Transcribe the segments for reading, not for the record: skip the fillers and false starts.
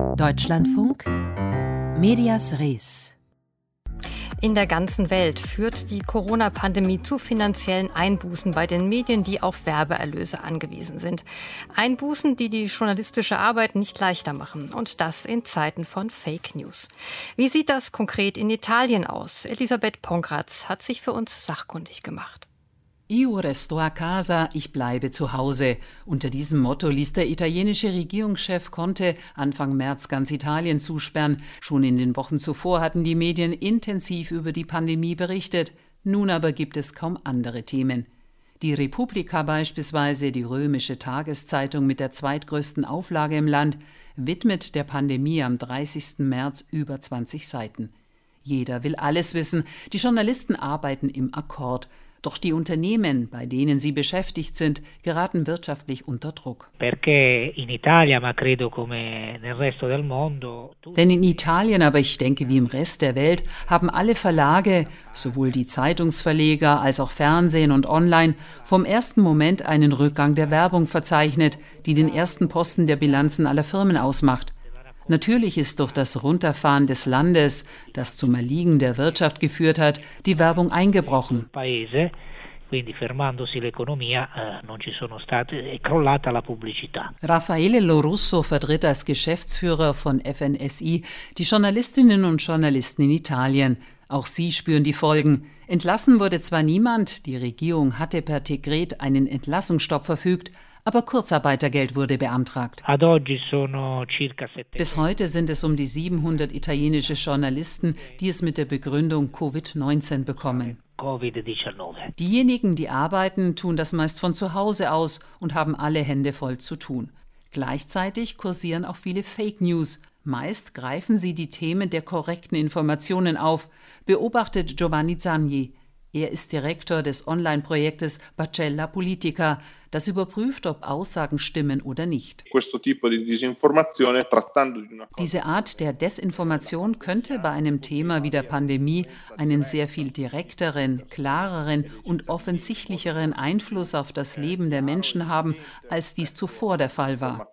Deutschlandfunk Medias Res. In der ganzen Welt führt die Corona-Pandemie zu finanziellen Einbußen bei den Medien, die auf Werbeerlöse angewiesen sind. Einbußen, die die journalistische Arbeit nicht leichter machen. Und das in Zeiten von Fake News. Wie sieht das konkret in Italien aus? Elisabeth Pongratz hat sich für uns sachkundig gemacht. Io resto a casa, ich bleibe zu Hause. Unter diesem Motto ließ der italienische Regierungschef Conte Anfang März ganz Italien zusperren. Schon in den Wochen zuvor hatten die Medien intensiv über die Pandemie berichtet. Nun aber gibt es kaum andere Themen. Die Repubblica beispielsweise, die römische Tageszeitung mit der zweitgrößten Auflage im Land, widmet der Pandemie am 30. März über 20 Seiten. Jeder will alles wissen. Die Journalisten arbeiten im Akkord. Doch die Unternehmen, bei denen sie beschäftigt sind, geraten wirtschaftlich unter Druck. Denn in Italien, aber ich denke wie im Rest der Welt, haben alle Verlage, sowohl die Zeitungsverleger als auch Fernsehen und Online, vom ersten Moment einen Rückgang der Werbung verzeichnet, die den ersten Posten der Bilanzen aller Firmen ausmacht. Natürlich ist durch das Runterfahren des Landes, das zum Erliegen der Wirtschaft geführt hat, die Werbung eingebrochen. Raffaele Lorusso vertritt als Geschäftsführer von FNSI die Journalistinnen und Journalisten in Italien. Auch sie spüren die Folgen. Entlassen wurde zwar niemand, die Regierung hatte per Dekret einen Entlassungsstopp verfügt, aber Kurzarbeitergeld wurde beantragt. Bis heute sind es um die 700 italienische Journalisten, die es mit der Begründung Covid-19 bekommen. Diejenigen, die arbeiten, tun das meist von zu Hause aus und haben alle Hände voll zu tun. Gleichzeitig kursieren auch viele Fake News. Meist greifen sie die Themen der korrekten Informationen auf, beobachtet Giovanni Zagni. Er ist Direktor des Online-Projektes Pagella Politica, das überprüft, ob Aussagen stimmen oder nicht. Diese Art der Desinformation könnte bei einem Thema wie der Pandemie einen sehr viel direkteren, klareren und offensichtlicheren Einfluss auf das Leben der Menschen haben, als dies zuvor der Fall war.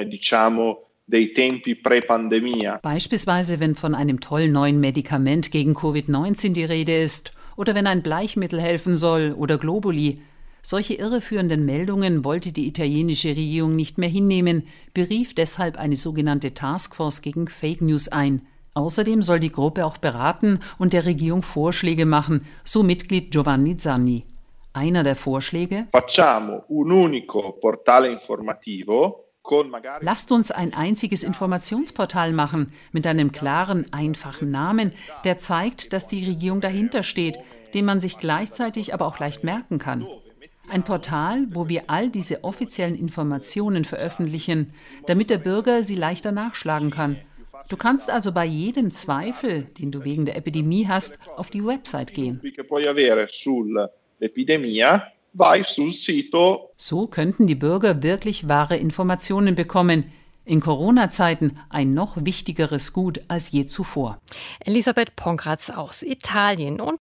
Beispielsweise, wenn von einem tollen neuen Medikament gegen Covid-19 die Rede ist oder wenn ein Bleichmittel helfen soll oder Globuli. Solche irreführenden Meldungen wollte die italienische Regierung nicht mehr hinnehmen, berief deshalb eine sogenannte Taskforce gegen Fake News ein. Außerdem soll die Gruppe auch beraten und der Regierung Vorschläge machen, so Mitglied Giovanni Zagni. Einer der Vorschläge: Lasst uns ein einziges Informationsportal machen, mit einem klaren, einfachen Namen, der zeigt, dass die Regierung dahinter steht, den man sich gleichzeitig aber auch leicht merken kann. Ein Portal, wo wir all diese offiziellen Informationen veröffentlichen, damit der Bürger sie leichter nachschlagen kann. Du kannst also bei jedem Zweifel, den du wegen der Epidemie hast, auf die Website gehen. So könnten die Bürger wirklich wahre Informationen bekommen. In Corona-Zeiten ein noch wichtigeres Gut als je zuvor. Elisabeth Pongratz aus Italien. Und